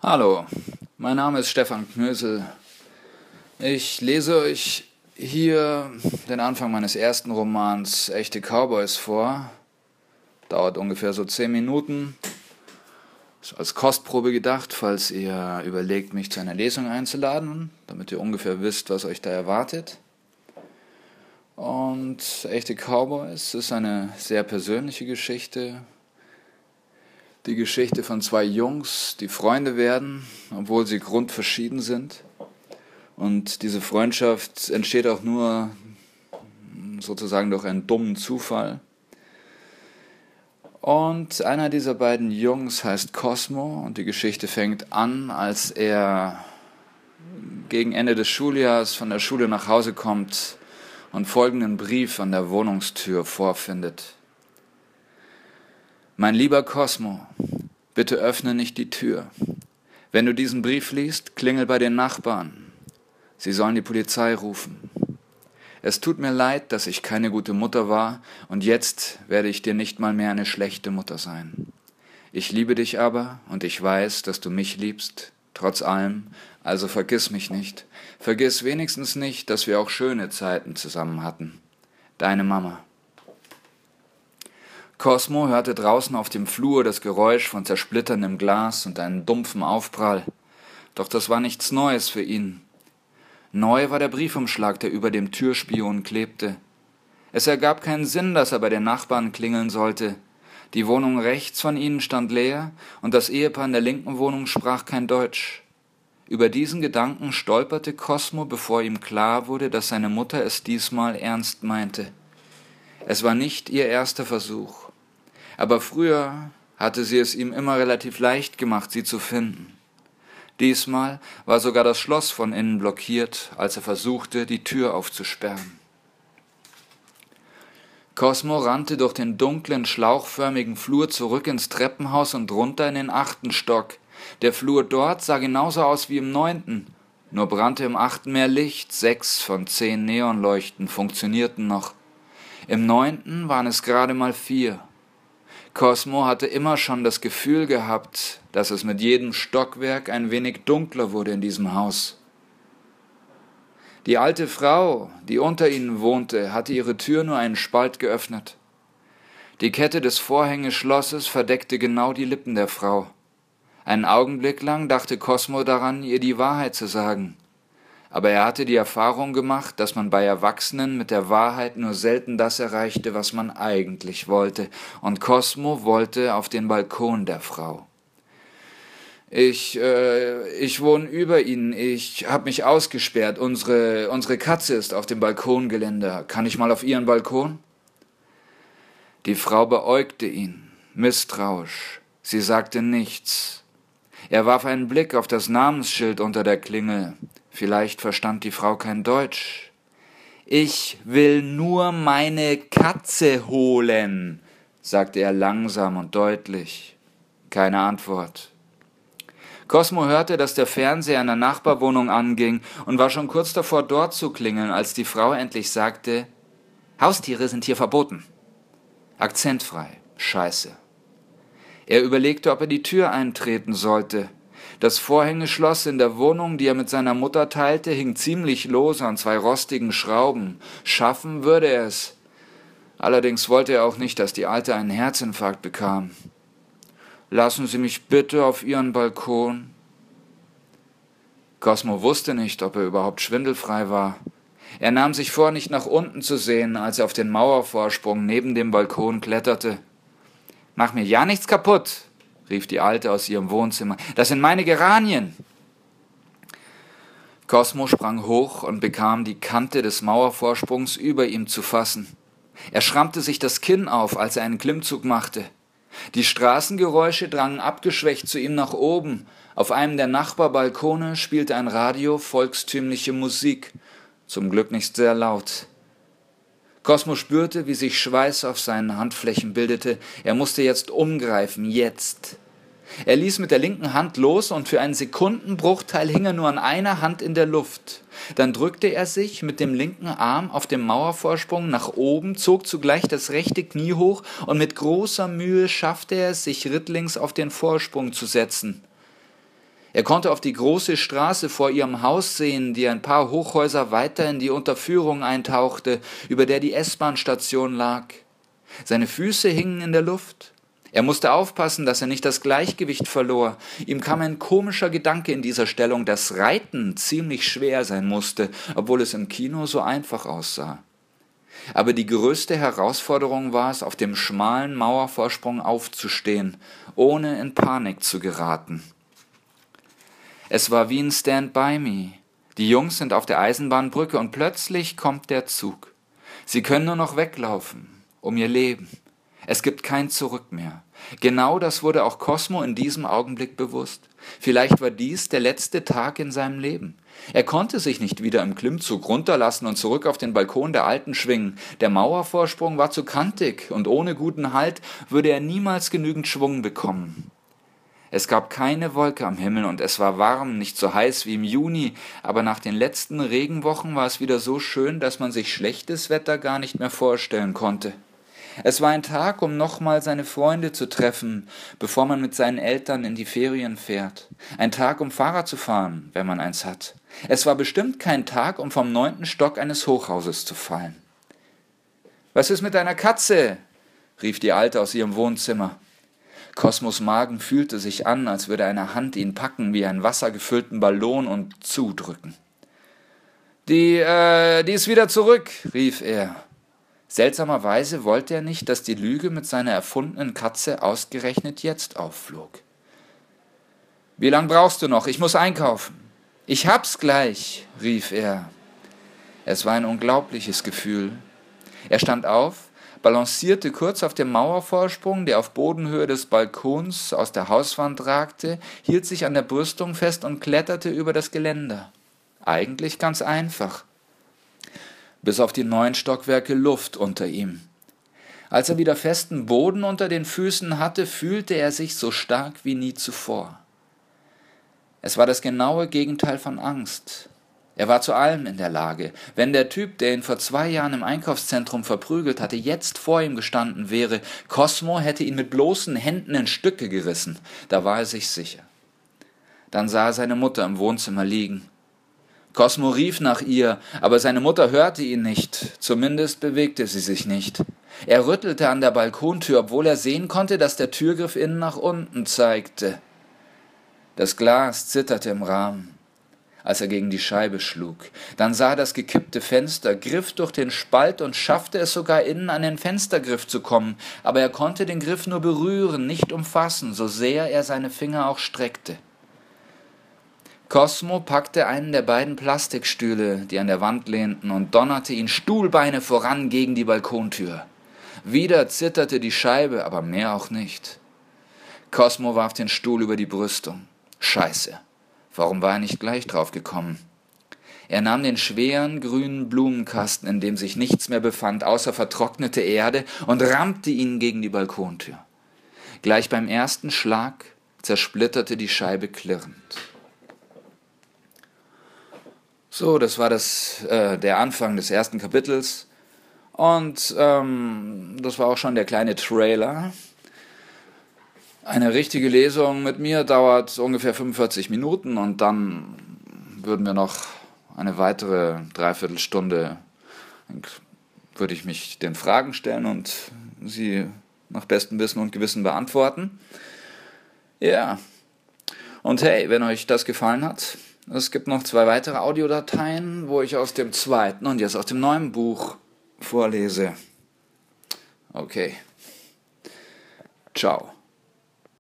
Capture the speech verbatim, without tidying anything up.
Hallo, mein Name ist Stefan Knösel. Ich lese euch hier den Anfang meines ersten Romans Echte Cowboys vor. Dauert ungefähr so zehn Minuten. Ist als Kostprobe gedacht, falls ihr überlegt, mich zu einer Lesung einzuladen, damit ihr ungefähr wisst, was euch da erwartet. Und Echte Cowboys ist eine sehr persönliche Geschichte. Die Geschichte von zwei Jungs, die Freunde werden, obwohl sie grundverschieden sind. Und diese Freundschaft entsteht auch nur sozusagen durch einen dummen Zufall. Und einer dieser beiden Jungs heißt Cosmo und die Geschichte fängt an, als er gegen Ende des Schuljahres von der Schule nach Hause kommt und folgenden Brief an der Wohnungstür vorfindet. Mein lieber Cosmo, bitte öffne nicht die Tür. Wenn du diesen Brief liest, klingel bei den Nachbarn. Sie sollen die Polizei rufen. Es tut mir leid, dass ich keine gute Mutter war und jetzt werde ich dir nicht mal mehr eine schlechte Mutter sein. Ich liebe dich aber und ich weiß, dass du mich liebst, trotz allem, also vergiss mich nicht. Vergiss wenigstens nicht, dass wir auch schöne Zeiten zusammen hatten. Deine Mama. Cosmo hörte draußen auf dem Flur das Geräusch von zersplitterndem Glas und einen dumpfen Aufprall. Doch das war nichts Neues für ihn. Neu war der Briefumschlag, der über dem Türspion klebte. Es ergab keinen Sinn, dass er bei den Nachbarn klingeln sollte. Die Wohnung rechts von ihnen stand leer und das Ehepaar in der linken Wohnung sprach kein Deutsch. Über diesen Gedanken stolperte Cosmo, bevor ihm klar wurde, dass seine Mutter es diesmal ernst meinte. Es war nicht ihr erster Versuch. Aber früher hatte sie es ihm immer relativ leicht gemacht, sie zu finden. Diesmal war sogar das Schloss von innen blockiert, als er versuchte, die Tür aufzusperren. Cosmo rannte durch den dunklen, schlauchförmigen Flur zurück ins Treppenhaus und runter in den achten Stock. Der Flur dort sah genauso aus wie im neunten, nur brannte im achten mehr Licht, sechs von zehn Neonleuchten funktionierten noch. Im neunten waren es gerade mal vier. Cosmo hatte immer schon das Gefühl gehabt, dass es mit jedem Stockwerk ein wenig dunkler wurde in diesem Haus. Die alte Frau, die unter ihnen wohnte, hatte ihre Tür nur einen Spalt geöffnet. Die Kette des Vorhängeschlosses verdeckte genau die Lippen der Frau. Einen Augenblick lang dachte Cosmo daran, ihr die Wahrheit zu sagen. Aber er hatte die Erfahrung gemacht, dass man bei Erwachsenen mit der Wahrheit nur selten das erreichte, was man eigentlich wollte. Und Cosmo wollte auf den Balkon der Frau. Ich, äh, ich wohne über Ihnen. Ich habe mich ausgesperrt. Unsere, unsere Katze ist auf dem Balkongeländer. Kann ich mal auf Ihren Balkon? Die Frau beäugte ihn, misstrauisch. Sie sagte nichts. Er warf einen Blick auf das Namensschild unter der Klingel. Vielleicht verstand die Frau kein Deutsch. »Ich will nur meine Katze holen«, sagte er langsam und deutlich. Keine Antwort. Cosmo hörte, dass der Fernseher in der Nachbarwohnung anging und war schon kurz davor, dort zu klingeln, als die Frau endlich sagte, »Haustiere sind hier verboten.« Akzentfrei. Scheiße. Er überlegte, ob er die Tür eintreten sollte. Das Vorhängeschloss in der Wohnung, die er mit seiner Mutter teilte, hing ziemlich lose an zwei rostigen Schrauben. Schaffen würde er es. Allerdings wollte er auch nicht, dass die Alte einen Herzinfarkt bekam. »Lassen Sie mich bitte auf Ihren Balkon.« Cosmo wusste nicht, ob er überhaupt schwindelfrei war. Er nahm sich vor, nicht nach unten zu sehen, als er auf den Mauervorsprung neben dem Balkon kletterte. »Mach mir ja nichts kaputt«, rief die Alte aus ihrem Wohnzimmer. »Das sind meine Geranien!« Cosmo sprang hoch und bekam die Kante des Mauervorsprungs über ihm zu fassen. Er schrammte sich das Kinn auf, als er einen Klimmzug machte. Die Straßengeräusche drangen abgeschwächt zu ihm nach oben. Auf einem der Nachbarbalkone spielte ein Radio volkstümliche Musik, zum Glück nicht sehr laut. Cosmo spürte, wie sich Schweiß auf seinen Handflächen bildete. Er musste jetzt umgreifen, jetzt. Er ließ mit der linken Hand los und für einen Sekundenbruchteil hing er nur an einer Hand in der Luft. Dann drückte er sich mit dem linken Arm auf dem Mauervorsprung nach oben, zog zugleich das rechte Knie hoch und mit großer Mühe schaffte er es, sich rittlings auf den Vorsprung zu setzen. Er konnte auf die große Straße vor ihrem Haus sehen, die ein paar Hochhäuser weiter in die Unterführung eintauchte, über der die S-Bahn-Station lag. Seine Füße hingen in der Luft. Er musste aufpassen, dass er nicht das Gleichgewicht verlor. Ihm kam ein komischer Gedanke in dieser Stellung, dass Reiten ziemlich schwer sein musste, obwohl es im Kino so einfach aussah. Aber die größte Herausforderung war es, auf dem schmalen Mauervorsprung aufzustehen, ohne in Panik zu geraten. Es war wie ein Stand by Me. Die Jungs sind auf der Eisenbahnbrücke und plötzlich kommt der Zug. Sie können nur noch weglaufen, um ihr Leben. Es gibt kein Zurück mehr. Genau das wurde auch Cosmo in diesem Augenblick bewusst. Vielleicht war dies der letzte Tag in seinem Leben. Er konnte sich nicht wieder im Klimmzug runterlassen und zurück auf den Balkon der Alten schwingen. Der Mauervorsprung war zu kantig und ohne guten Halt würde er niemals genügend Schwung bekommen. Es gab keine Wolke am Himmel und es war warm, nicht so heiß wie im Juni, aber nach den letzten Regenwochen war es wieder so schön, dass man sich schlechtes Wetter gar nicht mehr vorstellen konnte. Es war ein Tag, um nochmal seine Freunde zu treffen, bevor man mit seinen Eltern in die Ferien fährt. Ein Tag, um Fahrrad zu fahren, wenn man eins hat. Es war bestimmt kein Tag, um vom neunten Stock eines Hochhauses zu fallen. »Was ist mit deiner Katze?« rief die Alte aus ihrem Wohnzimmer. Cosmos Magen fühlte sich an, als würde eine Hand ihn packen wie einen wassergefüllten Ballon und zudrücken. »Die, äh, die ist wieder zurück«, rief er. Seltsamerweise wollte er nicht, dass die Lüge mit seiner erfundenen Katze ausgerechnet jetzt aufflog. »Wie lang brauchst du noch? Ich muss einkaufen.« »Ich hab's gleich«, rief er. Es war ein unglaubliches Gefühl. Er stand auf, balancierte kurz auf dem Mauervorsprung, der auf Bodenhöhe des Balkons aus der Hauswand ragte, hielt sich an der Brüstung fest und kletterte über das Geländer. Eigentlich ganz einfach. Bis auf die neun Stockwerke Luft unter ihm. Als er wieder festen Boden unter den Füßen hatte, fühlte er sich so stark wie nie zuvor. Es war das genaue Gegenteil von Angst. Er war zu allem in der Lage. Wenn der Typ, der ihn vor zwei Jahren im Einkaufszentrum verprügelt hatte, jetzt vor ihm gestanden wäre, Cosmo hätte ihn mit bloßen Händen in Stücke gerissen. Da war er sich sicher. Dann sah er seine Mutter im Wohnzimmer liegen. Cosmo rief nach ihr, aber seine Mutter hörte ihn nicht, zumindest bewegte sie sich nicht. Er rüttelte an der Balkontür, obwohl er sehen konnte, dass der Türgriff innen nach unten zeigte. Das Glas zitterte im Rahmen, als er gegen die Scheibe schlug. Dann sah er das gekippte Fenster, griff durch den Spalt und schaffte es sogar innen an den Fenstergriff zu kommen, aber er konnte den Griff nur berühren, nicht umfassen, so sehr er seine Finger auch streckte. Cosmo packte einen der beiden Plastikstühle, die an der Wand lehnten, und donnerte ihn Stuhlbeine voran gegen die Balkontür. Wieder zitterte die Scheibe, aber mehr auch nicht. Cosmo warf den Stuhl über die Brüstung. Scheiße, warum war er nicht gleich drauf gekommen? Er nahm den schweren, grünen Blumenkasten, in dem sich nichts mehr befand, außer vertrocknete Erde, und rammte ihn gegen die Balkontür. Gleich beim ersten Schlag zersplitterte die Scheibe klirrend. So, das war das, äh, der Anfang des ersten Kapitels und ähm, das war auch schon der kleine Trailer. Eine richtige Lesung mit mir dauert ungefähr fünfundvierzig Minuten und dann würden wir noch eine weitere Dreiviertelstunde, würde ich mich den Fragen stellen und sie nach bestem Wissen und Gewissen beantworten. Ja, und hey, wenn euch das gefallen hat, es gibt noch zwei weitere Audiodateien, wo ich aus dem zweiten und jetzt aus dem neuen Buch vorlese. Okay. Ciao.